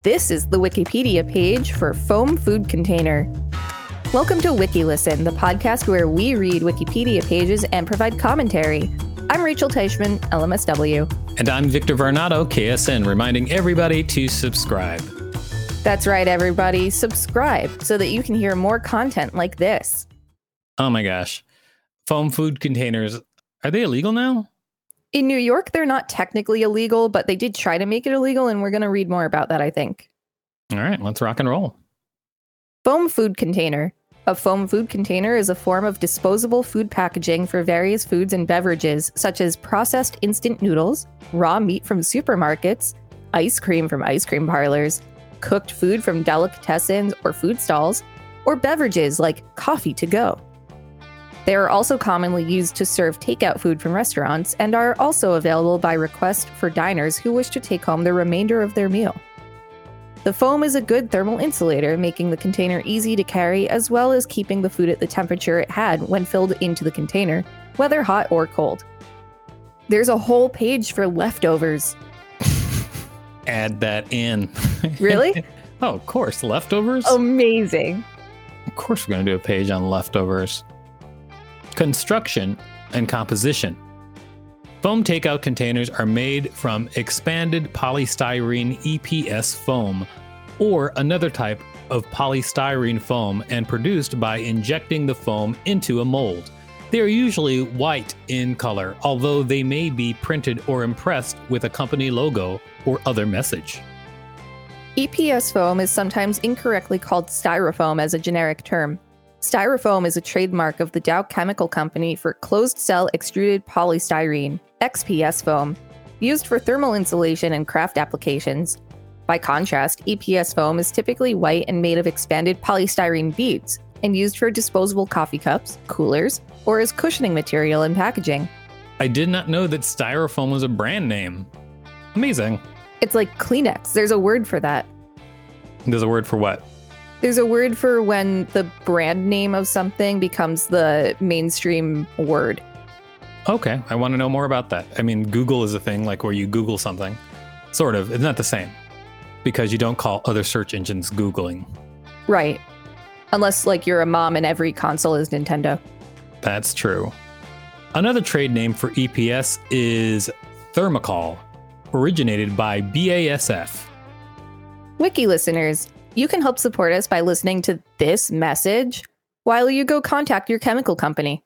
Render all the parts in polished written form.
This is the Wikipedia page for foam food container. Welcome to WikiListen, the podcast where we read Wikipedia pages and provide commentary. I'm Rachel Teichman, LMSW. And I'm Victor Varnado, KSN, reminding everybody to subscribe. That's right, everybody. Subscribe so that you can hear more content like this. Oh my gosh. Foam food containers, are they illegal now? In New York, they're not technically illegal, but they did try to make it illegal, and we're going to read more about that, I think. All right, let's rock and roll. Foam food container. A foam food container is a form of disposable food packaging for various foods and beverages, such as processed instant noodles, raw meat from supermarkets, ice cream from ice cream parlors, cooked food from delicatessens or food stalls, or beverages like coffee to go. They are also commonly used to serve takeout food from restaurants and are also available by request for diners who wish to take home the remainder of their meal. The foam is a good thermal insulator, making the container easy to carry as well as keeping the food at the temperature it had when filled into the container, whether hot or cold. There's a whole page for leftovers. Add that in. Really? Oh, of course. Leftovers? Amazing. Of course we're going to do a page on leftovers. Construction and composition. Foam takeout containers are made from expanded polystyrene EPS foam or another type of polystyrene foam and produced by injecting the foam into a mold. They are usually white in color, although they may be printed or impressed with a company logo or other message. EPS foam is sometimes incorrectly called styrofoam as a generic term. Styrofoam is a trademark of the Dow Chemical Company for closed-cell extruded polystyrene, XPS foam, used for thermal insulation and craft applications. By contrast, EPS foam is typically white and made of expanded polystyrene beads, and used for disposable coffee cups, coolers, or as cushioning material in packaging. I did not know that Styrofoam was a brand name. Amazing. It's like Kleenex. There's a word for that. There's a word for what? There's a word for when the brand name of something becomes the mainstream word. Okay, I want to know more about that. I mean, Google is a thing, like where you Google something. Sort of. It's not the same. Because you don't call other search engines Googling. Right. Unless, like, you're a mom and every console is Nintendo. That's true. Another trade name for EPS is Thermocol, originated by BASF. Wiki listeners, you can help support us by listening to this message while you go contact your chemical company.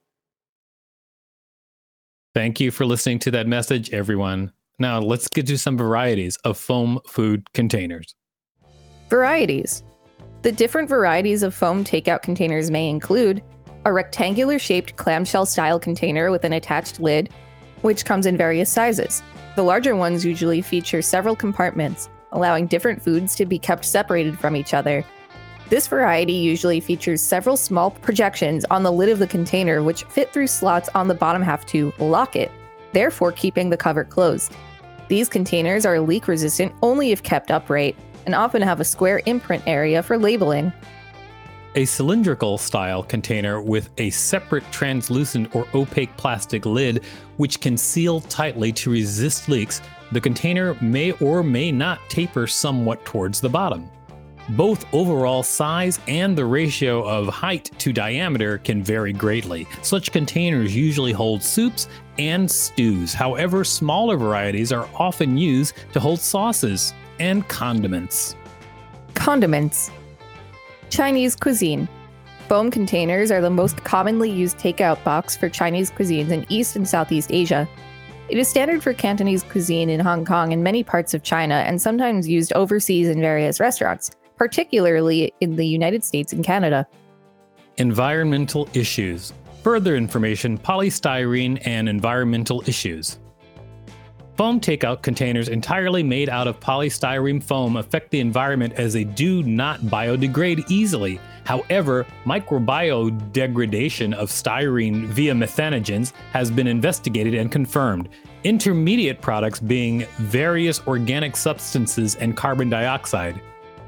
Thank you for listening to that message, everyone. Now let's get to some varieties of foam food containers. Varieties. The different varieties of foam takeout containers may include a rectangular-shaped clamshell-style container with an attached lid, which comes in various sizes. The larger ones usually feature several compartments, allowing different foods to be kept separated from each other. This variety usually features several small projections on the lid of the container which fit through slots on the bottom half to lock it, therefore keeping the cover closed. These containers are leak resistant only if kept upright, and often have a square imprint area for labeling. A cylindrical style container with a separate translucent or opaque plastic lid which can seal tightly to resist leaks. The container may or may not taper somewhat towards the bottom. Both overall size and the ratio of height to diameter can vary greatly. Such containers usually hold soups and stews. However, smaller varieties are often used to hold sauces and condiments. Condiments. Chinese cuisine. Foam containers are the most commonly used takeout box for Chinese cuisines in East and Southeast Asia. It is standard for Cantonese cuisine in Hong Kong and many parts of China, and sometimes used overseas in various restaurants, particularly in the United States and Canada. Environmental issues. Further information, polystyrene and environmental issues. Foam takeout containers entirely made out of polystyrene foam affect the environment as they do not biodegrade easily. However, microbiodegradation of styrene via methanogens has been investigated and confirmed. Intermediate products being various organic substances and carbon dioxide.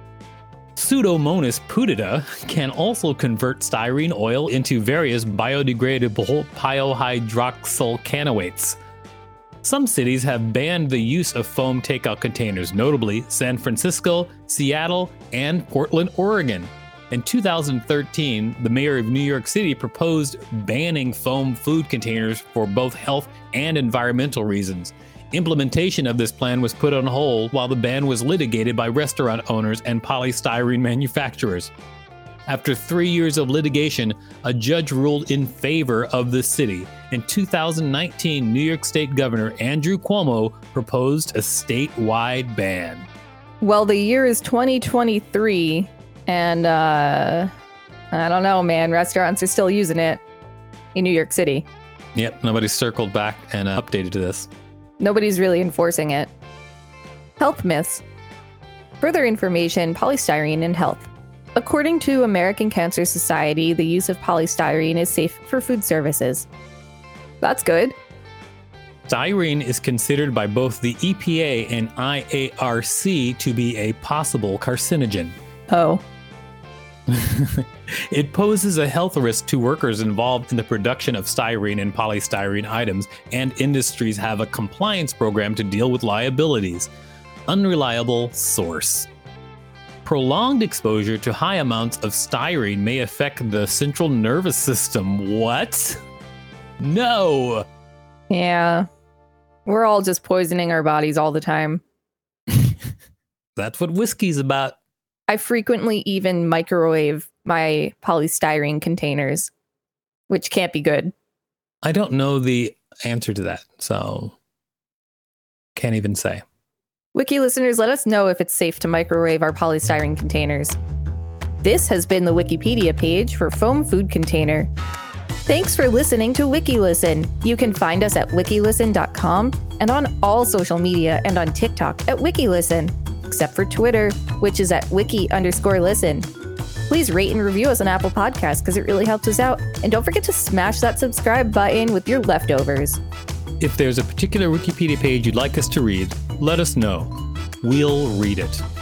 Pseudomonas putida can also convert styrene oil into various biodegradable pyohydroxyl canoates. Some cities have banned the use of foam takeout containers, notably San Francisco, Seattle, and Portland, Oregon. In 2013, the mayor of New York City proposed banning foam food containers for both health and environmental reasons. Implementation of this plan was put on hold while the ban was litigated by restaurant owners and polystyrene manufacturers. After 3 years of litigation, a judge ruled in favor of the city. In 2019, New York State Governor Andrew Cuomo proposed a statewide ban. Well, the year is 2023, and I don't know, man. Restaurants are still using it in New York City. Yep, nobody's circled back and updated to this. Nobody's really enforcing it. Health myths. Further information, polystyrene and health. According to American Cancer Society, the use of polystyrene is safe for food services. That's good. Styrene is considered by both the EPA and IARC to be a possible carcinogen. Oh. It poses a health risk to workers involved in the production of styrene and polystyrene items, and industries have a compliance program to deal with liabilities. Unreliable source. Prolonged exposure to high amounts of styrene may affect the central nervous system. What? No! Yeah. We're all just poisoning our bodies all the time. That's what whiskey's about. I frequently even microwave my polystyrene containers, which can't be good. I don't know the answer to that, so can't even say. Wiki listeners, let us know if it's safe to microwave our polystyrene containers. This has been the Wikipedia page for foam food container. Thanks for listening to WikiListen. You can find us at wikilisten.com and on all social media and on TikTok at WikiListen, except for Twitter, which is at wiki_listen. Please rate and review us on Apple Podcasts because it really helps us out. And don't forget to smash that subscribe button with your leftovers. If there's a particular Wikipedia page you'd like us to read, let us know. We'll read it.